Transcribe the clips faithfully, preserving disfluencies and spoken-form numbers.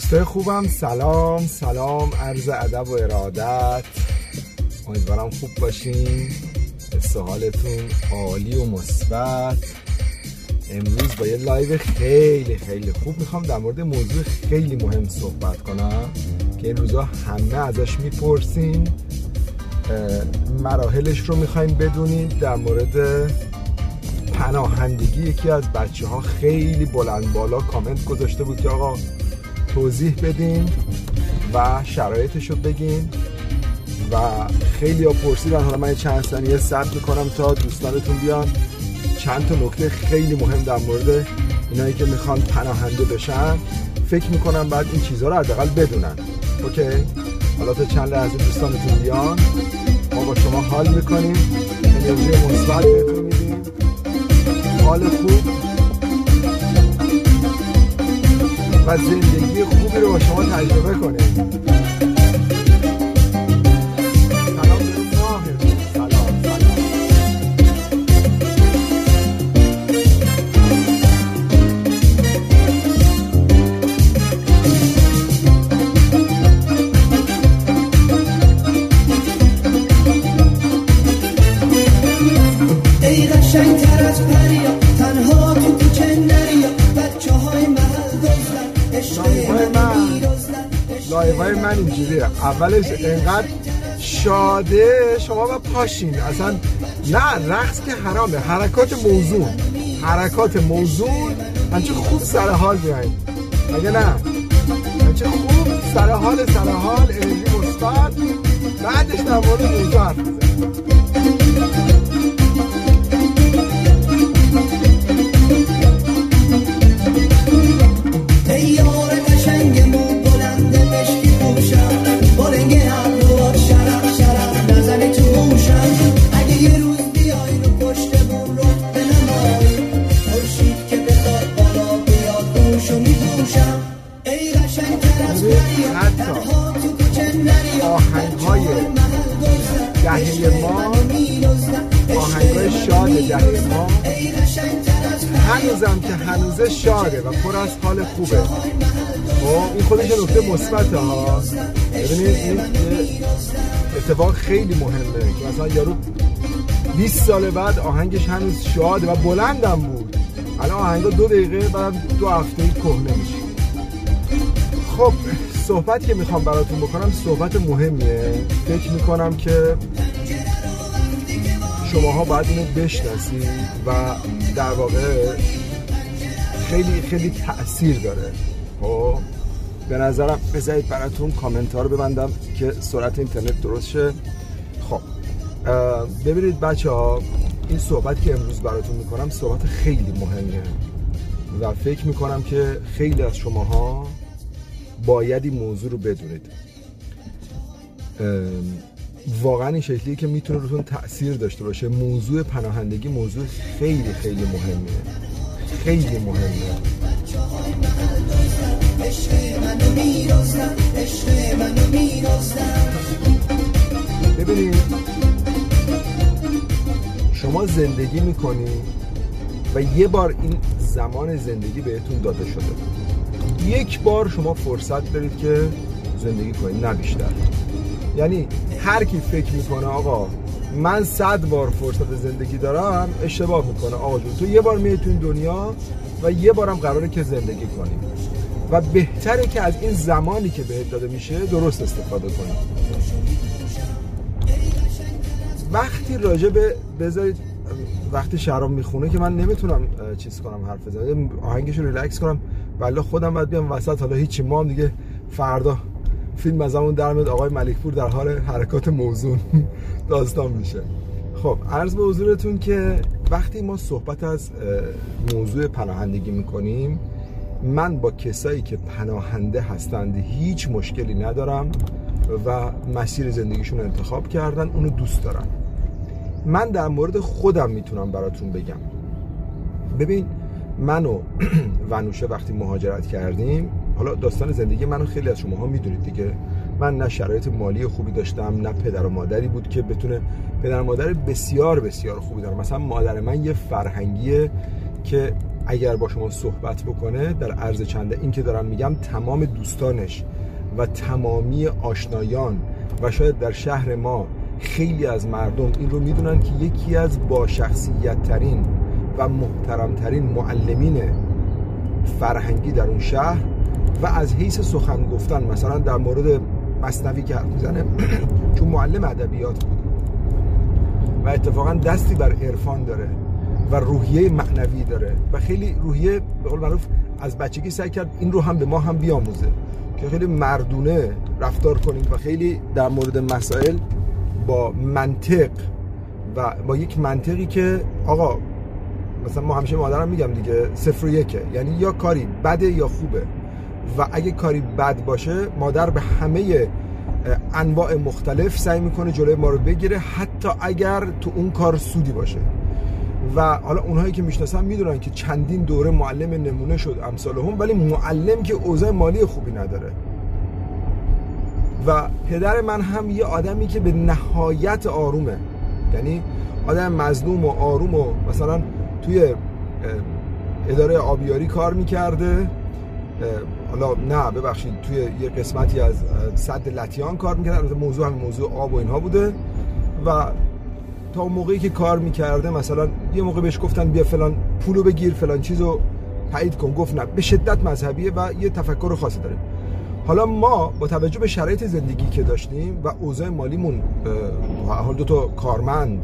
دوستای خوبم، سلام سلام، عرض ادب و ارادت. امیدوارم خوب باشین، حس حالتون عالی و مثبت. امروز با یه لایو خیلی خیلی خوب میخوام در مورد موضوع خیلی مهم صحبت کنم که این روزا همه ازش میپرسین، مراحلش رو میخوایم بدونید. در مورد پناهندگی یکی از بچه ها خیلی بلند بالا کامنت گذاشته بود که آقا توضیح بدین و شرایطش رو بگین و خیلی ها پرسیدن. حالا من چند ثانیه صبر میکنم تا دوستانتون بیان، چند تا نکته خیلی مهم در مورد اینایی که میخوان پناهنده بشن فکر میکنم بعد این چیزها رو حداقل بدونن. اوکی، حالا تا چند لحظه دوستانتون بیان ما با شما حال میکنیم، انرژی مثبت بهتون میدیم، حال خوب و زندگی خوبی رو با شما تجربه کنیم. لایوهای من اینجوریه، اولش انقدر شاده شما با پاشین، اصلا نه رقص که حرامه، حرکات موزون حرکات موزون همچه خوب سر حال بیاین، مگه نه؟ همچه خوب سر حال سر حال انرژی مثبت، بعدش در مورد موضوع حرف بزنیم. آهنگ‌های دهه ما، آهنگ‌های شاد دهه ما هنوزم که هنوزه شاده و پر از حال خوبه. خب این خودش نکته مثبته ها. ببینید این اتفاق خیلی مهمه که مثلا یارو بیست سال بعد آهنگش هنوز شاده و بلندم بود، الان آهنگا دو دقیقه بعد دو هفته کهنه میشه. خب صحبتی که میخوام براتون بکنم صحبت مهمیه، فکر میکنم که شماها باید اینو بشناسید و در واقع خیلی خیلی تأثیر داره. خب به نظرم بذارید براتون کامنت ها رو ببندم که سرعت اینترنت درست شه. خب ببینید بچه ها، این صحبت که امروز براتون میکنم صحبت خیلی مهمیه و فکر میکنم که خیلی از شماها باید این موضوع رو بدونید. واقعا این شکلیه که میتونه روتون تأثیر داشته باشه. موضوع پناهندگی موضوع خیلی خیلی مهمیه، خیلی مهمه. ببینید شما زندگی میکنی و یه بار این زمان زندگی بهتون داده شده، یک بار شما فرصت دارید که زندگی کنید، نه بیشتر. یعنی هر کی فکر میکنه آقا من صد بار فرصت زندگی دارم اشتباه میکنه. آقا جون تو یه بار میای تو این دنیا و یه بارم قراره که زندگی کنی و بهتره که از این زمانی که بهت داده میشه درست استفاده کنی. وقتی راجع به بذارید وقتی شراب میخونه که من نمیتونم چیز کنم حرف بزنم، آهنگشو ریلکس کنم والله خودم باید بیام وسط. حالا هیچی، ما هم دیگه فردا فیلم از همون در میاد آقای ملکپور در حال حرکات موزون داستان میشه. خب عرض به حضورتون که وقتی ما صحبت از موضوع پناهندگی میکنیم، من با کسایی که پناهنده هستند هیچ مشکلی ندارم و مسیر زندگیشون انتخاب کردن، اونو دوست دارن. من در مورد خودم میتونم براتون بگم. ببین من و ونوشه وقتی مهاجرت کردیم، حالا داستان زندگی منو خیلی از شماها میدونید دیگه، من نه شرایط مالی خوبی داشتم، نه پدر و مادری بود که بتونه، پدر و مادر بسیار بسیار خوبی دارم. مثلا مادر من یه فرهنگیه که اگر با شما صحبت بکنه در عرض چنده، این که دارم میگم تمام دوستانش و تمامی آشنایان و شاید در شهر ما خیلی از مردم این رو میدونن که یکی از با شخصیت ترین و محترم ترین معلمین فرهنگی در اون شهر و از حیث سخن گفتن مثلا در مورد مثنوی که حرف میزنه چون معلم ادبیات بود و اتفاقا دستی بر عرفان داره و روحیه معنوی داره و خیلی روحیه به قول معروف از بچگی سعی کرد این رو هم به ما هم بیاموزه که خیلی مردونه رفتار کنیم و خیلی در مورد مسائل با منطق و با یک منطقی که آقا مثلا ما همیشه مادرم میگم دیگه صفر و یکه، یعنی یا کاری بده یا خوبه و اگه کاری بد باشه مادر به همه انواع مختلف سعی میکنه جلوی ما رو بگیره حتی اگر تو اون کار سودی باشه. و حالا اونهایی که میشناسن میدونن که چندین دوره معلم نمونه شد امثال هم، ولی معلم که اوضاع مالی خوبی نداره. و پدر من هم یه آدمی که به نهایت آرومه، یعنی آدم مظلوم و آروم و مثلا توی اداره آبیاری کار میکرده، حالا نه ببخشید توی یه قسمتی از سد لطیان کار میکرده، موضوع هم موضوع آب و اینها بوده و تا اون موقعی که کار میکرده مثلا یه موقع بهش گفتن بیا فلان پولو بگیر فلان چیزو تایید کن، گفت نه، به شدت مذهبیه و یه تفکر خاصی داره. حالا ما با توجه به شرایط زندگی که داشتیم و اوضاع مالیمون حال دو تا کارمند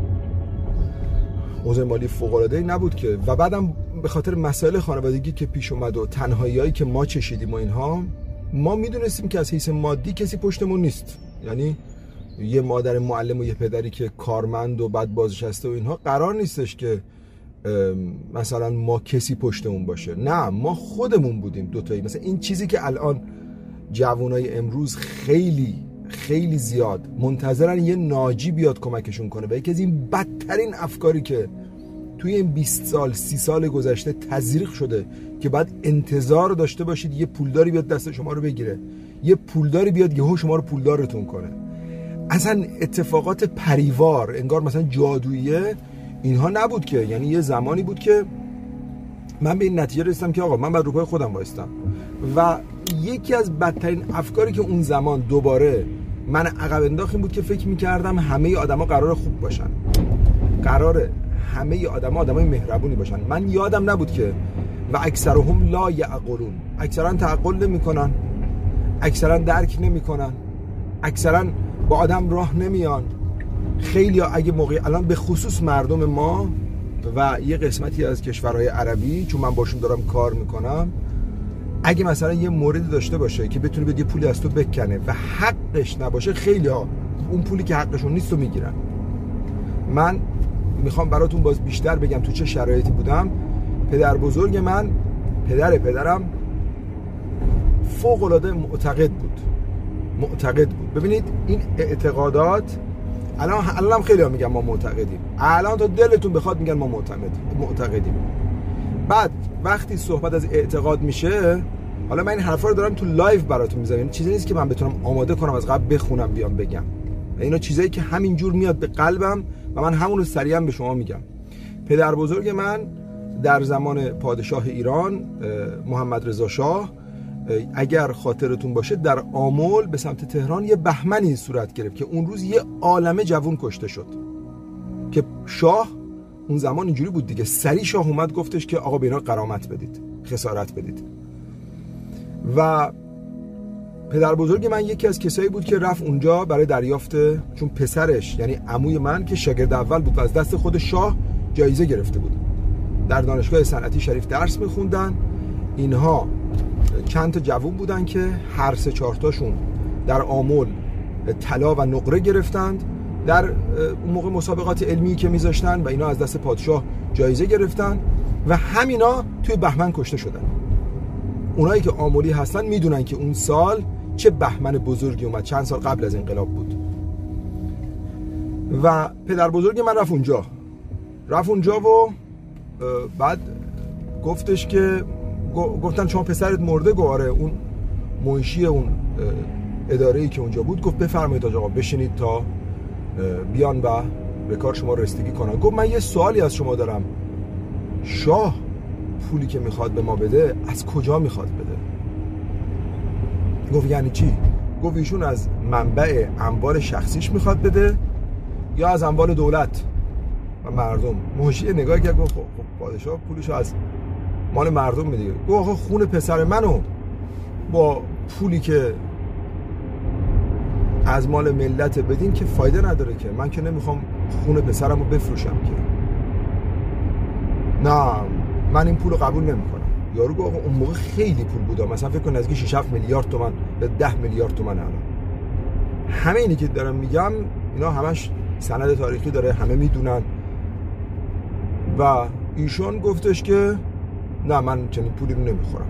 اوضاع مالی فوق‌العاده‌ای نبود که و بعدم به خاطر مسائل خانوادگی که پیش اومد و تنهایی‌هایی که ما چشیدیم و اینها، ما میدونستیم که از حیث مادی کسی پشتمون نیست، یعنی یه مادر معلم و یه پدری که کارمند و بعد بازنشسته و اینها قرار نیستش که مثلا ما کسی پشتمون باشه، نه ما خودمون بودیم دوتایی. مثلا این چیزی که الان جوانای امروز خیلی خیلی زیاد منتظرن یه ناجی بیاد کمکشون کنه و یکی از این بدترین افکاری که توی این بیست سال سی سال گذشته تزریق شده که بعد انتظار داشته باشید یه پولداری بیاد دست شما رو بگیره، یه پولداری بیاد یهو شما رو پولدارتون کنه. اصلا اتفاقات پریوار انگار مثلا جادوییه اینها نبود که، یعنی یه زمانی بود که من به این نتیجه رسیدم که آقا من باید رو پای خودم وایستم و یکی از بدترین افکاری که اون زمان دوباره من عقب انداخت این بود که فکر می‌کردم همه آدما قرار خوب باشن، قراره همه آدما آدمای مهربونی باشن. من یادم نبود که و اکثرهم لا یعقلون، اکثرا تعقل نمی‌کنن، اکثرا درک نمی‌کنن، اکثرا با آدم راه نمیان. خیلی اگه موقع الان به خصوص مردم ما و یه قسمتی از کشورهای عربی چون من باشون دارم کار میکنم، اگه مثلا یه موردی داشته باشه که بتونه بده یه پولی از تو بکنه و حقش نباشه، خیلی ها اون پولی که حقشون نیست رو میگیرن. من میخوام براتون باز بیشتر بگم تو چه شرایطی بودم. پدر بزرگ من، پدر پدرم فوق العاده معتقد بود معتقد بود ببینید این اعتقادات الان الان هم خیلی ها میگن ما معتقدیم، الان تا دلتون بخواد میگن ما معتقدیم معتقدیم بعد وقتی صحبت از اعتقاد میشه، حالا من این حرفا رو دارم تو لایو براتون میذارم، یعنی چیزی نیست که من بتونم آماده کنم از قبل بخونم بیام بگم، اینا چیزایی که همینجور میاد به قلبم و من همون رو سریعا به شما میگم. پدر بزرگ من در زمان پادشاه ایران محمد رضا شاه، اگر خاطرتون باشه، در آمل به سمت تهران یه بهمنی صورت گرفت که اون روز یه عالمه جوون کشته شد که شاه اون زمان اینجوری بود دیگه، سری شاه اومد گفتش که آقا به اینا غرامت بدید، خسارت بدید. و پدر بزرگ من یکی از کسایی بود که رفت اونجا برای دریافت، چون پسرش یعنی عموی من که شاگرد اول بود و از دست خود شاه جایزه گرفته بود، در دانشگاه صنعتی شریف درس میخوندن. اینها چند تا جوون بودن که هر سه چهار تاشون در آمل طلا و نقره گرفتند در اون موقع مسابقات علمی که میذاشتن و اینا از دست پادشاه جایزه گرفتن و همینا توی بهمن کشته شدن. اونایی که آملی هستن میدونن که اون سال چه بهمن بزرگی اومد، چند سال قبل از انقلاب بود. و پدر بزرگ من رفت اونجا رفت اونجا و بعد گفتش که گفتن شما پسرت مرده؟ گفت آره. اون منشی اون اداره‌ای که اونجا بود گفت بفرمایید آقا بشینید تا بیان و به کار شما رسیدگی کنن. گفت من یه سوالی از شما دارم، شاه پولی که میخواد به ما بده از کجا میخواد بده. گفت یعنی چی؟ گفت ایشون از منبع اموال شخصیش میخواد بده یا از اموال دولت و مردم. موشی نگاه کرد گفت خب پادشاه پولشو از مال مردم میده. گفت آقا خون پسر منو با پولی که از مال ملت بدین که فایده نداره، که من که نمیخوام خون پسرمو بفروشم که. نه من این پولو قبول نمیکنم. یارو گفت آقا اون موقع خیلی پول بود، مثلا فکر کن نزدیک شش هفت میلیارد تومان به ده میلیارد تومان الان. همه اینی که دارم میگم اینا همش سند تاریخی داره، همه میدونن. و ایشون گفتش که نه من چنین پولی رو نمیخورم،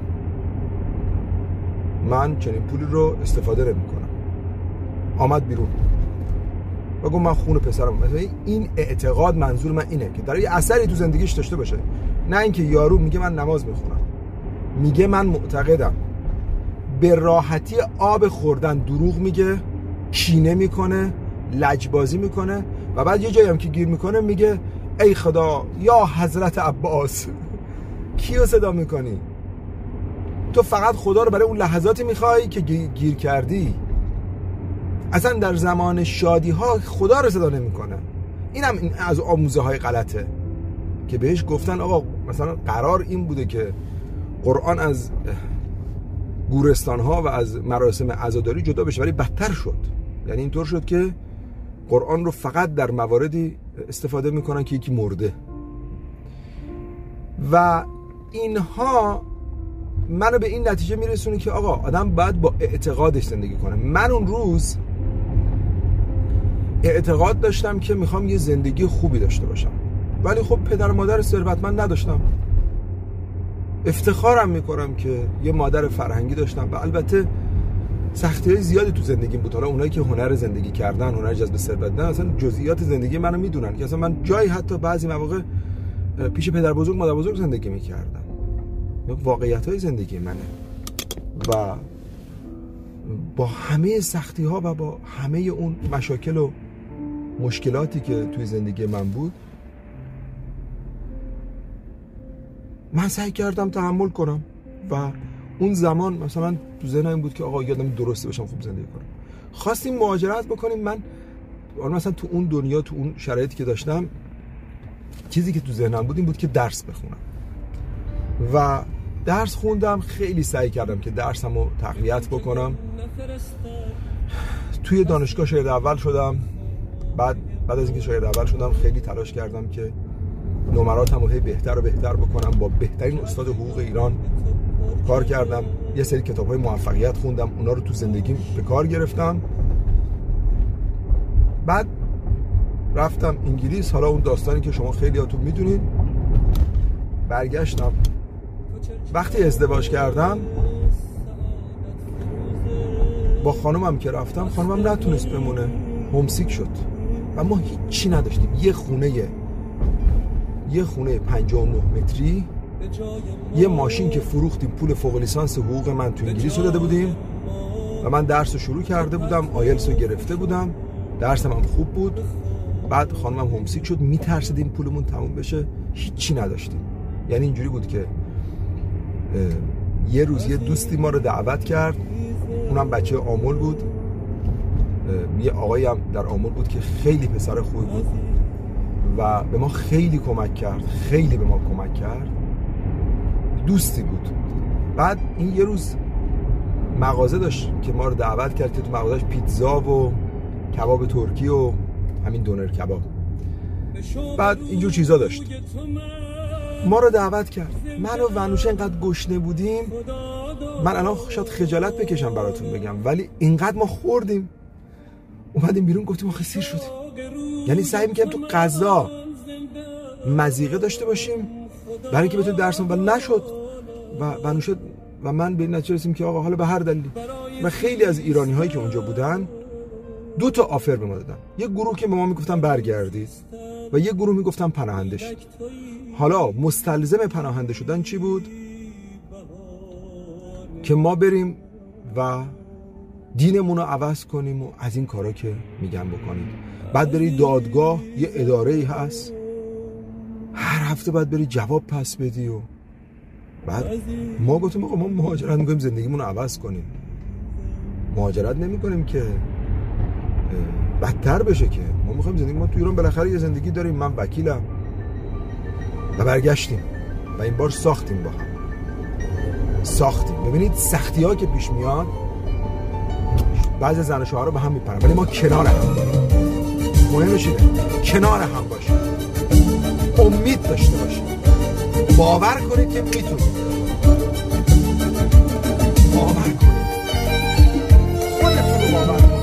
من چنین پولی رو استفاده نمیکنم. آمد بیرون و گفت من خون پسرم. مثلا این اعتقاد منظور من اینه که داره یه اثری تو زندگیش داشته باشه، نه اینکه یارو میگه من نماز میخونم، میگه من معتقدم. به راحتی آب خوردن دروغ میگه، کینه میکنه، لجبازی میکنه و بعد یه جایی هم که گیر میکنه میگه ای خدا یا حضرت عباس. کیو صدا میکنی؟ تو فقط خدا رو برای اون لحظاتی میخوای که گیر کردی. اصلا در زمان شادی ها خدا رو صدا نمیکنه. این هم از آموزه های غلطه که بهش گفتن آقا مثلا قرار این بوده که قرآن از گورستان ها و از مراسم عزاداری جدا بشه، ولی بدتر شد. یعنی اینطور شد که قرآن رو فقط در مواردی استفاده میکنن که یکی مرده و اینها منو به این نتیجه میرسونه که آقا آدم باید با اعتقادش زندگی کنه. من اون روز اعتقاد داشتم که میخوام یه زندگی خوبی داشته باشم، ولی خب پدر و مادر ثروتمند نداشتم. افتخارم میکنم که یه مادر فرهنگی داشتم و البته سختی‌های زیادی تو زندگیم بود. حالا اونایی که هنر زندگی کردن، هنر جذب ثروت دارن، اصلا جزئیات زندگی منو میدونن که اصلا من جایی حتی بعضی مواقع پیش پدر بزرگ مادر بزرگ زندگی میکردم. واقعیت‌های زندگی منه و با همه سختی‌ها و با همه اون مشاکل و مشکلاتی که توی زندگی من بود، من سعی کردم تحمل کنم و اون زمان مثلا تو ذهنم این بود که آقا یادم درسته باشم خوب زندگی کنم. خواستیم مهاجرت بکنیم. من مثلا تو اون دنیا، تو اون شرایطی که داشتم، چیزی که تو ذهنم بود این بود که درس بخونم و درس خوندم. خیلی سعی کردم که درسمو تقویت بکنم. توی دانشگاه شاگرد اول شدم. بعد بعد از اینکه شاگرد اول شدم خیلی تلاش کردم که نمراتمو هی بهتر و بهتر بکنم. با بهترین استاد حقوق ایران کار کردم. یه سری کتاب‌های موفقیت خوندم، اونا رو تو زندگیم به کار گرفتم. بعد رفتم انگلیس. حالا اون داستانی که شما خیلیاتون میدونید. برگشتم. وقتی ازدواج کردم با خانومم که رفتم، خانومم نتونست بمونه، هومسیک شد و ما هیچی نداشتیم. یه خونه یه خونه پنجاه و نه متری، یه ماشین که فروختیم، پول فوق لیسانس حقوق من تو انگلیس رو داده بودیم و من درس رو شروع کرده بودم، آیلتس رو گرفته بودم، درسم هم خوب بود. بعد خانمم هومسیک شد، میترسیدیم پولمون تموم بشه، هیچی نداشتیم. یعنی اینجوری بود که یه روز یه دوستی ما رو دعوت کرد، اونم بچه آمل بود، یه آقایی هم در آمل بود که خیلی پسر خوبی بود و به ما خیلی کمک کرد، خیلی به ما کمک کرد، دوستی بود. بعد این یه روز مغازه داشت که ما رو دعوت کرد که تو مغازهش پیتزا و کباب ترکی و همین دونر کباب، بعد اینجور چیزا داشت. ما رو دعوت کرد. من و ونوشه اینقدر گشنه بودیم، من الان شاید خجالت بکشم براتون بگم، ولی اینقدر ما خوردیم، اومدیم بیرون گفتیم آخه سیر شدیم. یعنی سعی میکنیم تو غذا مزیقه داشته باشیم برای اینکه بتونیم درسمون، ولی نشد. و ونوشه و من به این نتیجه رسیدیم که آقا حالا به هر دلیلی. و خیلی از ایرانی هایی که اونجا بودن دو تا آفر به ما دادن. یه گروه که به ما میگفتن برگردید و یه گروه میگفتن پناهنده شید. حالا مستلزم پناهنده شدن چی بود؟ که ما بریم و دینمون رو عوض کنیم و از این کارا که میگن بکنیم. بعد بری دادگاه، یه اداره‌ای هست، هر هفته باید بری جواب پس بدی و بعد ما گفتیم آقا ما مهاجرت میکنیم زندگیمون رو عوض کنیم، مهاجرت نمی کنیم که بدتر بشه، که ما میخوایم زندگی ما تو ایران بالاخره یه زندگی داریم. من وکیلم و برگشتیم و این بار ساختیم با هم ساختیم. ببینید سختی ها که پیش میاد بعضی زن و شوهر رو به هم میپرن، ولی ما کنار هم مهمش اینه کنار هم باشیم، امید داشته باشیم، باور کنید که میتونید، باور کنید، خودتون رو باور کنید.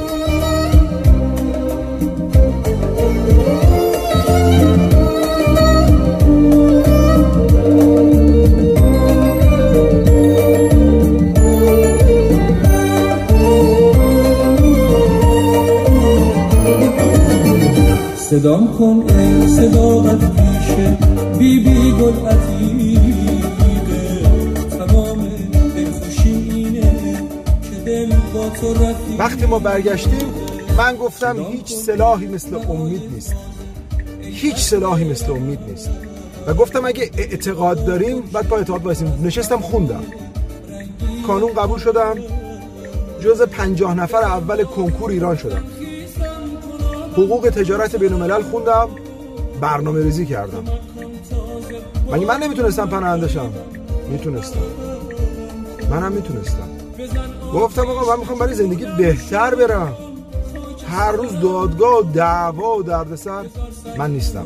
صدام کن ای صداقت پیشه بی بی گل عتیقه، تمام دلخوشی اینه که دل با تو رفیقه. وقتی ما برگشتیم من گفتم هیچ سلاحی مثل امید نیست، هیچ سلاحی مثل امید نیست و گفتم اگه اعتقاد داریم بعد با اعتقاد وایسیم. نشستم خوندم، کانون قبول شدم، جز پنجاه نفر اول کنکور ایران شدم، حقوق تجارت بین الملل خوندم، برنامه ریزی کردم. مگه من نمیتونستم پناهنده شم؟ میتونستم، منم میتونستم. گفتم آقا من میخوام برای زندگی بهتر برم، هر روز دادگاه و دعوا و دردسر من نیستم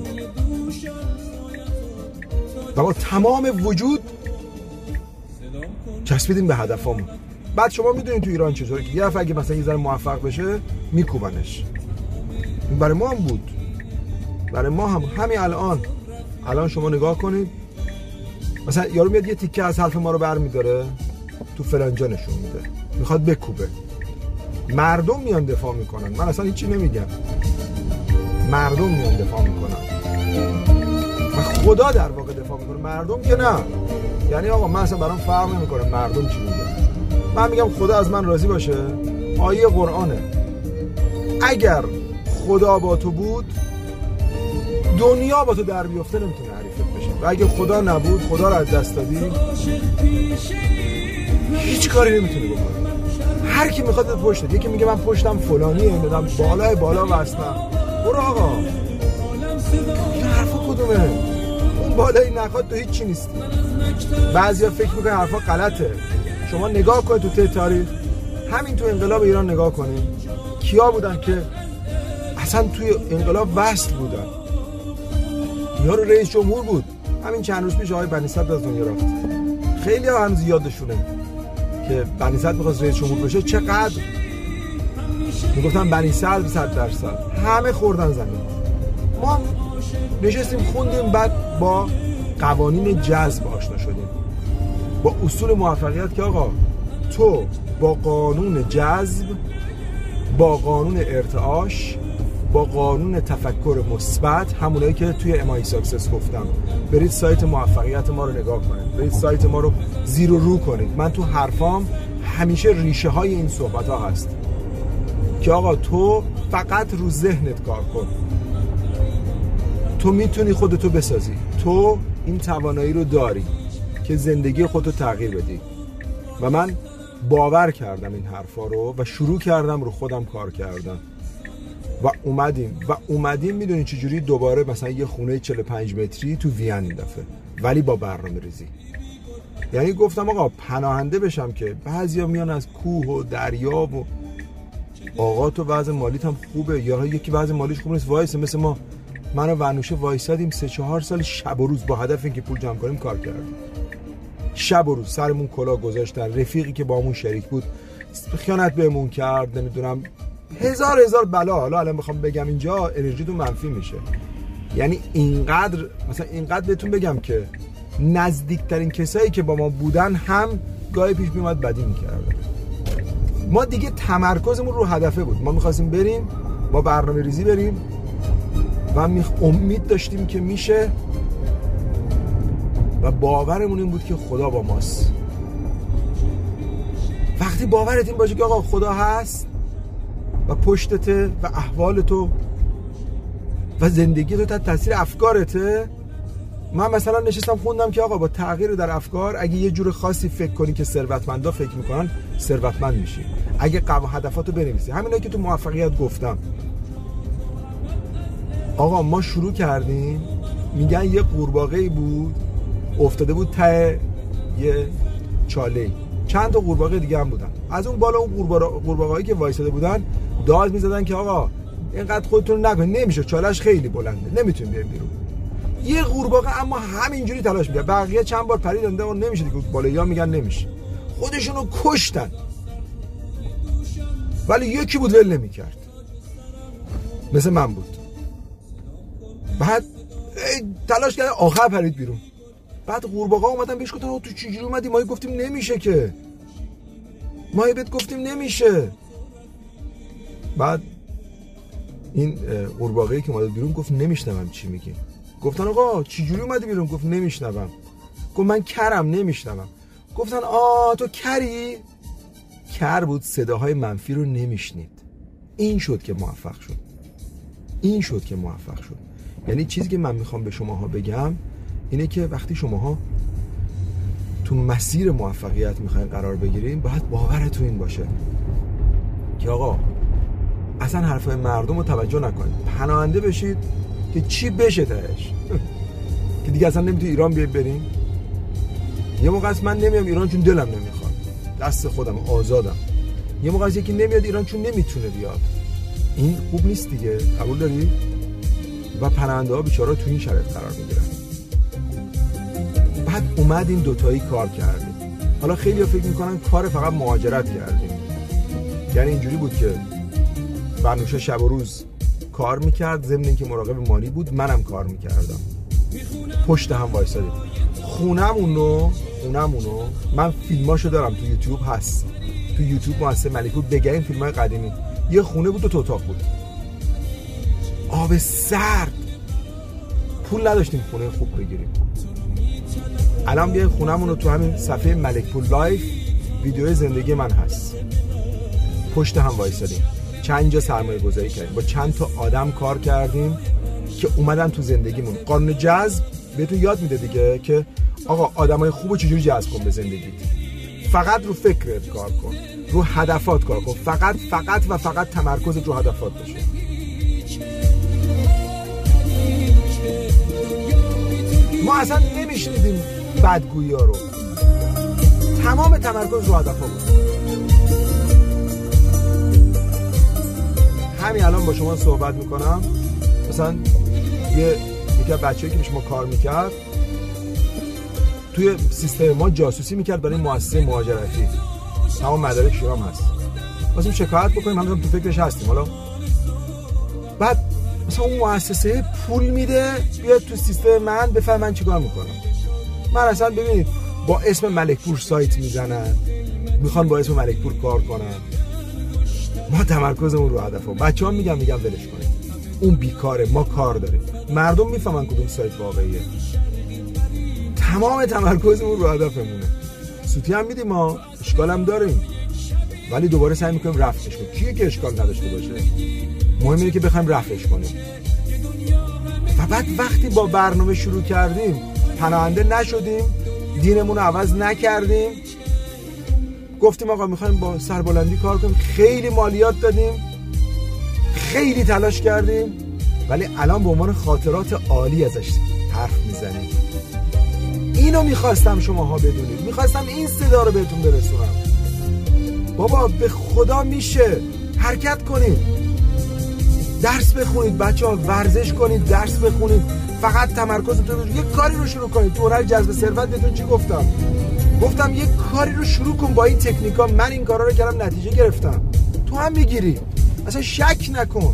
و با تمام وجود چسبیدیم به هدفمون. بعد شما میدونید تو ایران چطوره که یه دفعه اگه مثلا یه ذره موفق بشه میکوبنش. برای ما هم بود، برای ما هم همین الان الان شما نگاه کنید مثلا یارو میاد یه تیکه از حرف ما رو برمیداره تو فلان جا نشون میده، میخواد بکوبه، مردم میان دفاع میکنن، من اصلا هیچی نمیگم، مردم میان دفاع میکنن و خدا در واقع دفاع میکنه، مردم که نه. یعنی آقا من اصلا برام فرق نمیکنه مردم چی میگن، من میگم خدا از من راضی باشه. آیه قرآنه، اگر خدا با تو بود دنیا با تو در بیفته نمیتونه حریفت بشه و اگه خدا نبود، خدا رو از دست دادی، هیچ کاری نمیتونی بکنی. هر کی میخواد بهت پشت بده، یکی میگه من پشتم فلانیه، میدم بالای بالا واسطم، برو آقا این حرفا کدومه؟ اون بالایی نخواد تو هیچ چی نیستی. بعضیا فکر میکنن حرفا غلطه. شما نگاه کنید تو ته تاریخ، همین تو انقلاب ایران نگاه کنید کیا بودن که اصلا توی انقلاب وصل بودن. یارو رئیس جمهور بود، همین چند روز پیش آقای بنی صدر از دنیا رفت. خیلی ها هم زیادشونه که بنی صدر می‌خواست رئیس جمهور بشه، چقدر میگفتن بنی صدر صد درصد، همه خوردن زمین. ما نشستیم خوندیم، بعد با قوانین جذب آشنا شدیم، با اصول موفقیت که آقا تو با قانون جذب، با قانون ارتعاش، با قانون تفکر مثبت، همونایی که توی امای ساکسس گفتم، برید سایت موفقیت ما رو نگاه کنید، برید سایت ما رو زیر و رو کنید. من تو حرفام همیشه ریشه های این صحبت ها هست که آقا تو فقط رو ذهنت کار کن، تو میتونی خودتو بسازی، تو این توانایی رو داری که زندگی خودتو تغییر بدی. و من باور کردم این حرفا رو و شروع کردم رو خودم کار کردم و اومدیم و اومدیم میدونی چجوری دوباره مثلا یه خونه چهل و پنج متری تو وین این دفعه، ولی با برنامه ریزی. یعنی گفتم آقا پناهنده بشم که بعضیا میان از کوه و دریا و آقا تو وضع مالیت هم خوبه، یا یکی وضع مالیش خوب نیست، وایسه مثل ما. من و ونوشه وایسادیم سه چهار سال شب و روز با هدف اینکه پول جمع کنیم کار کردیم، شب و روز سرمون کلاه گذاشتن. رفیقی که با همون شریک بود خیانت بهمون کرد، نمیدونم هزار هزار بلا. حالا الان بخوام بگم اینجا انرژیتون منفی میشه. یعنی اینقدر مثلا اینقدر بهتون بگم که نزدیکترین کسایی که با ما بودن هم گاهی پیش میومد بدی میکردن. ما دیگه تمرکزمون رو هدفه بود، ما میخواستیم بریم با برنامه ریزی بریم و می امید داشتیم که میشه و باورمون این بود که خدا با ماست. وقتی باورت این باشه که آقا خدا هست و پشتته و احوال تو و زندگی تو تحت تاثیر افکارته، من مثلا نشستم خوندم که آقا با تغییر در افکار اگه یه جور خاصی فکر کنی که ثروتمندا فکر میکنن ثروتمند میشی، اگه قوا هدفاتو بنویسی، همینایی که تو موفقیت گفتم. آقا ما شروع کردیم، میگن یه قورباغه‌ای بود افتاده بود ته یه چاله‌ای، چند تا قورباغه دیگه هم بودن، از اون بالا اون قورباغه‌ای که وایساده بودن داد میزدن که آقا اینقدر خودتون نکنید، نمیشه، چالش خیلی بلنده، نمیتونیم بریم بیرون. یه قورباغه اما همینجوری تلاش می‌کرد، بقیه چند بار پریدن اون نمیشه دیگه، بالایی‌ها میگن نمیشه، خودشونو کشتن، ولی یکی بود ول نمی‌کرد، مثل من بود. بعد تلاش کرد آخر پرید بیرون. بعد قورباغه اومدن بهش گفتن تو چجوری اومدی؟ ما گفتیم نمیشه که، ما بهت گفتیم نمیشه. بعد این قورباغه‌ای که اومد بیرون گفت نمیشنوم چی میگی. گفتن آقا چجوری اومدی بیرون؟ گفت نمیشنوم. گفت من کرم نمیشنوم. گفتن آ تو کری؟ کر بود، صداهای منفی رو نمیشنید. این شد که موفق شد. این شد که موفق شد. یعنی چیزی که من میخوام به شماها بگم اینه که وقتی شماها تو مسیر موفقیت میخواین قرار بگیرین، باید باورتون این باشه که آقا اصلا حرفای مردم رو توجه نکنید، پناهنده بشید که چی بشه تهش که دیگه اصلا نمیتونی ایران بیاید برین. یه موقع است من نمیام ایران چون دلم نمیخواد، دست خودم آزادم. یه موقع است یکی نمیاد ایران چون نمیتونه بیاد. این خوب نیست دیگه، قبول داری؟ و پناهنده ها بیچاره تو این شرایط قرار میگیرن. بعد اومد این دوتایی کار کردیم. حالا خیلی ها فکر میکنن کار فقط مهاجرت کردیم، یعنی اینجوری بود که بنوشه شب و روز کار میکرد، ضمن اینکه مراقب مالی بود، منم کار میکردم، پشت هم وایسادیم. خونمونو خونمونو من فیلماشو دارم، تو یوتیوب هست، تو یوتیوب مؤسسه ملک پور بگین فیلمای قدیمی. یه خونه بود، دو تا اتاق بود، آب سرد، پول نداشتیم خونه خوب بگیریم. الان بیاین خونمونو تو همین صفحه ملک پور لایف ویدیو زندگی من هست، پشت هم وایسادیم، چند جا سرمایه گذاری کردیم، با چند تا آدم کار کردیم که اومدن تو زندگیمون. قانون جذب بهتون یاد میده دیگه که آقا آدمای خوبو چجوری جذب کن به زندگیت. فقط رو فکرت کار کن، رو هدفات کار کن، فقط فقط و فقط تمرکزت رو هدفات باشه. ما اصلا نمیشنیدیم بدگویی ها رو، تمام تمرکز رو هدفا بود. همین الان با شما صحبت میکنم، مثلا یه یکی از بچه‌ای که پیش ما کار میکرد توی سیستم ما جاسوسی میکرد برای مؤسسه مهاجرتی، تمام مدارک شما هم هست، واسه شکایت بکنیم، همون تو فکرش هستیم. حالا بعد مثلا اون مؤسسه پول میده بیاد تو سیستم من، بفهم من چیکار میکنم. من اصلا ببینید با اسم ملک پور سایت میزنن، میخوان با اسم ملک پور کار کنن، ما تمرکزمون رو هدفم. بچه‌ها میگم میگم ولش کنید، اون بیکاره، ما کار داریم. مردم میفهمن کدوم سایت واقعیه، تمام تمرکزمون رو هدفمونه. سوتی هم میدیم، ما اشکال هم داریم، ولی دوباره سعی میکنیم رفعش کنیم. کیه که اشکال نداشته باشه؟ مهم اینه که بخوایم رفعش کنیم. و بعد وقتی با برنامه شروع کردیم، پناهنده نشدیم، دینمون رو عوض نکردیم، گفتیم آقا میخوایم با سربلندی کار کنیم، خیلی مالیات دادیم، خیلی تلاش کردیم، ولی الان به عنوان خاطرات عالی ازش حرف میزنیم. اینو میخواستم شماها بدونید، میخواستم این صدا رو بهتون برسونم. بابا به خدا میشه، حرکت کنید، درس بخونید بچه ها، ورزش کنید، درس بخونید، فقط تمرکزتون رو یه کاری رو شروع کنید. تو هنر جذب ثروت بهتون چی گفتم؟ گفتم یه کاری رو شروع کن با این تکنیکا. من این کارا رو کردم، نتیجه گرفتم، تو هم میگیری، اصلا شک نکن،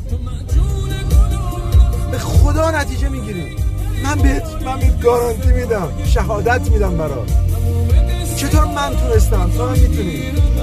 به خدا نتیجه میگیری. من بهت من بهت گارانتی میدم، شهادت میدم برات. چطور من تونستم، تو هم میتونی.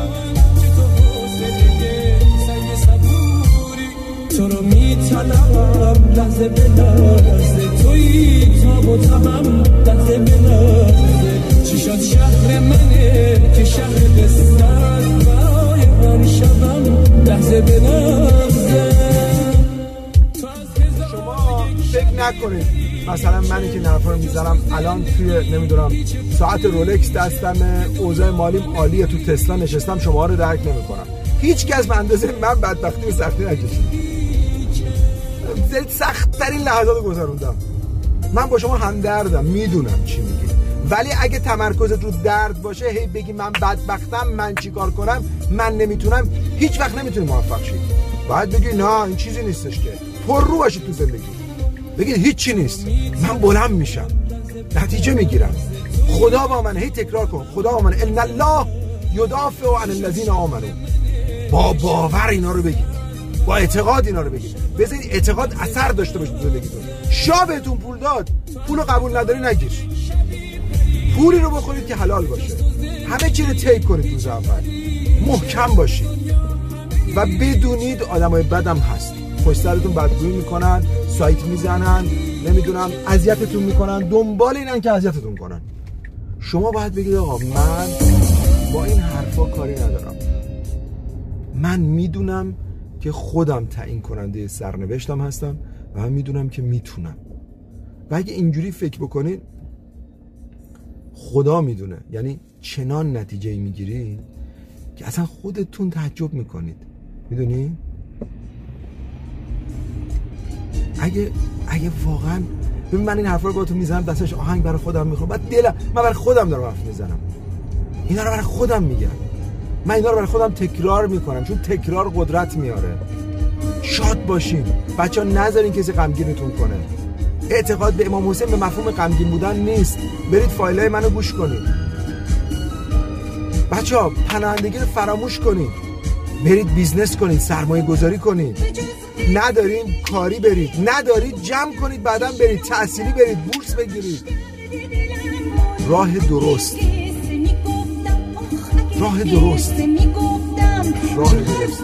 تو رو میطلبم لحظه به لحظه، تویی تاب و تمام لحظه به لحظه. چی شد شهر منه که شهر قصه است، برای من شبم لحظه به لحظه. شما فکر نکنید مثلا منی که نرفا رو میزنم الان توی نمیدونم ساعت رولکس دستمه، اوضاع مالیم عالیه، تو تسلا نشستم، شما رو درک نمیکنم. هیچ کس به اندازه من بدبختی و سختی نکشید. سخت ترین لحظات گذروندم. من با شما همدردم، میدونم چی میگی، ولی اگه تمرکزت رو درد باشه هی بگی من بدبختم، من چی کار کنم، من نمیتونم، هیچ وقت نمیتونی موفق شی. باید بگی نه این چیزی نیستش که پر رو باشی تو زندگی، بگی هیچ چی نیست، من بلند میشم، نتیجه میگیرم، خدا با من، هی تکرار کن خدا با من، ان الله یدافع عن الذین آمنوا. با باور اینا رو بگید، با اعتقاد اینا رو بگید، بذارید اعتقاد اثر داشته باشه تو زندگیتون. شاه بهتون پول داد، پولو قبول نداری نگیر، پولی رو بخورید که حلال باشه، همه چی رو تیک کنید روز اول، محکم باشید و بدونید آدمای بدم هست، پشت سرتون بدگویی میکنن، سایت میزنن، نمیدونم اذیتتون میکنن، دنبال اینن که اذیتتون کنن. شما باید بگید آقا من با این حرفا کاری ندارم، من میدونم که خودم تعیین کننده سرنوشتم هستم و من میدونم که میتونم. و اگه اینجوری فکر بکنید خدا میدونه، یعنی چنان نتیجه میگیرید که اصلا خودتون تعجب میکنید. میدونی؟ اگه اگه واقعا ببین من این حرفا رو با تو میزنم، دستش آهنگ برای خودم میخونم، بعد دلم من برای خودم دارم حرف میزنم، اینا رو برای خودم میگم، من اینا رو برای خودم تکرار میکنم، چون تکرار قدرت میاره. شاد باشین بچه‌ها، نذارین کسی غمگینتون کنه. اعتقاد به امام حسین به مفهوم غمگین بودن نیست. برید فایلای منو گوش کنید بچه‌ها، پناهندگی رو فراموش کنید، برید بیزنس کنید، سرمایه گذاری کنید. ندارین کاری برید، ندارید جمع کنید، بعداً برید تحصیلی برید، بورس بگیرید. راه درست، راه درست، راه درست.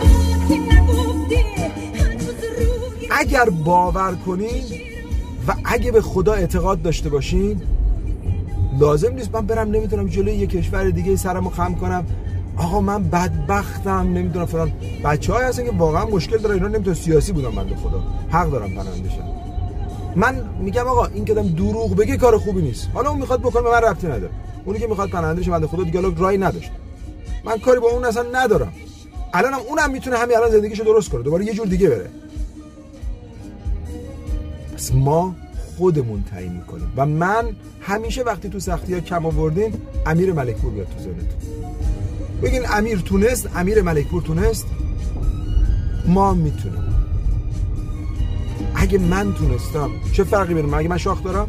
اگر باور کنین و اگه به خدا اعتقاد داشته باشین، لازم نیست من برم نمیدونم جلوی یه کشور دیگه سرمو خم کنم، آقا من بدبختم نمیدونم فلان. بچه‌های هستن که واقعا مشکل داره، اینا نمیتونه سیاسی بودن، بنده خدا حق دارم پناهنده شن. من میگم آقا این که آدم دروغ بگه کار خوبی نیست. حالا اون میخواد بکنه به من ربطی نداره، اونی که میخواد پناهنده شه بنده خدا دیگه رای نداشت، من کاری با اون اصلا ندارم. الانم اونم میتونه همین الان زندگیشو درست کنه، دوباره یه جور دیگه بره. پس ما خودمون تعیین میکنیم و من همیشه وقتی تو سختی‌ها کم آوردین امیر ملکپور بیاد تو ذهنتون، بگین امیر تونست، امیر ملکپور تونست، ما میتونیم. اگه من تونستم چه فرقی بینه؟ اگه من شاخ دارم،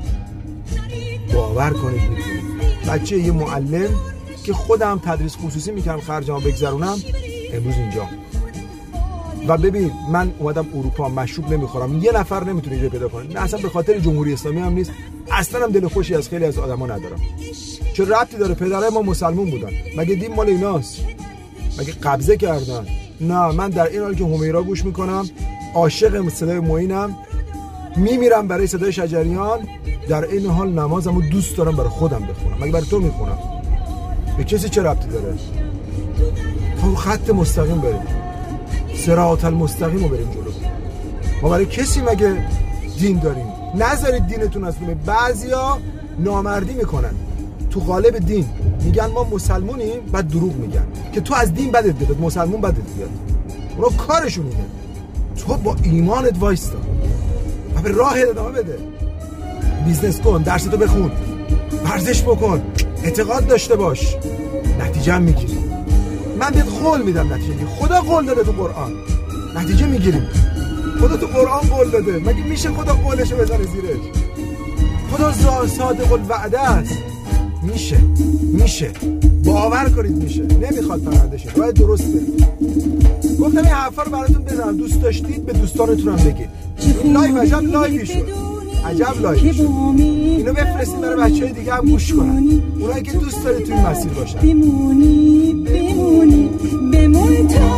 باور کنید میتونیم. بچه یه معلم که خودم تدریس خصوصی میکنم خرجمو بگذرونم امروز اینجا، و ببین من اومدم اروپا، مشروب نمیخورم، یه نفر نمیتونه جای پیدا کنه، نه اصلا به خاطر جمهوری اسلامی هم نیست، اصلا هم دل خوشی از خیلی از آدما ندارم. چه ربطی داره؟ پدرای ما مسلمون بودن، مگه دین مال ایناست؟ مگه قبضه کردن؟ نه، من در این حال که همیرا گوش میکنم، عاشق صدای معینم، میمیرم برای صدای شجریان، در این حال نمازمو دوست دارم برای خودم بخونم، مگه برای تو میخونم؟ به کسی چه ربطی داره؟ تو خط مستقیم بریم، صراط المستقیم رو بریم جلو. ما برای کسی مگه دین داریم؟ نذارید دینتون از رومه. بعضیا نامردی میکنن تو قالب دین، میگن ما مسلمونیم، بعد دروغ میگن که تو از دین بدت بیاد، مسلمون بدت بیاد. اونا کارشون اینه. تو با ایمانت وایستا و به راه ادامه بده، بیزنس کن، درستو بخون، ورزش بکن، اعتقاد داشته باش، نتیجه هم میگیری. من بهت قول میدم نتیجه میگیری. خدا قول داده تو قرآن، نتیجه میگیریم. خدا تو قرآن قول داده، مگه میشه خدا قولشو بزنه زیرش؟ خدا صادق الوعده است. میشه میشه باور کنید میشه. نمیخواد پرنده شه، باید درست برید. گفتم این حرفا رو براتون بزنم، دوست داشتید به دوستانتون هم بگید. لایو عجب لایوی شد، عجب لایوی شد. اینو بفرستید برای بچهای دیگه هم گوش کنن، اونایی که دوست دارید توی مسیر باشن. بمونی بمونی بمون تا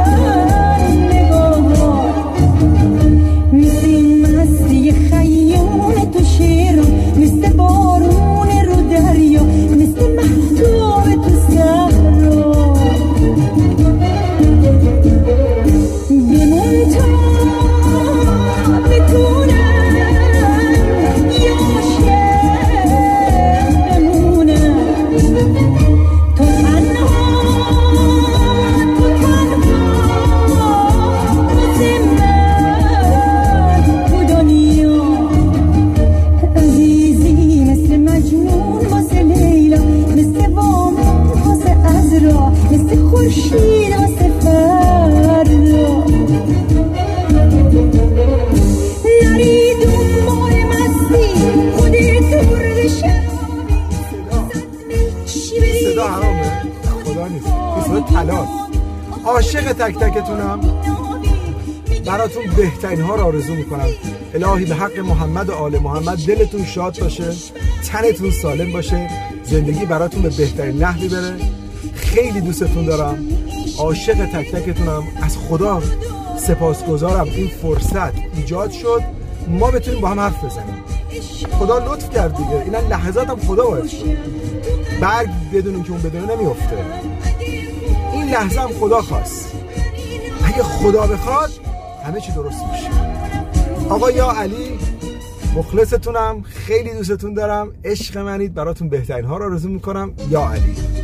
خیال میشیناسه فردا نری دنبال مستی خودت برد شرابی صدا حرامه؟ خدا نیست این صدا تلاست. عاشق تک تکتونم، براتون بهترین ها رو آرزو میکنم. الهی به حق محمد و آل محمد دلتون شاد باشه، تنتون سالم باشه، زندگی براتون به بهترین نحوی بره. خیلی دوستتون دارم، عاشق تک تکتونم. از خدا سپاسگزارم این فرصت ایجاد شد ما بتونیم با هم حرف بزنیم. خدا لطف کرد دیگه، اینا لحظات هم خدا باید شد. برگ بدونیم که اون بدونه نمیفته، این لحظه هم خدا خواست. اگه خدا بخواد همه چی درست میشه. آقا یا علی مخلصتونم، خیلی دوستتون دارم، عشق منید، براتون بهترین ها رو آرزو میکنم. یا علی.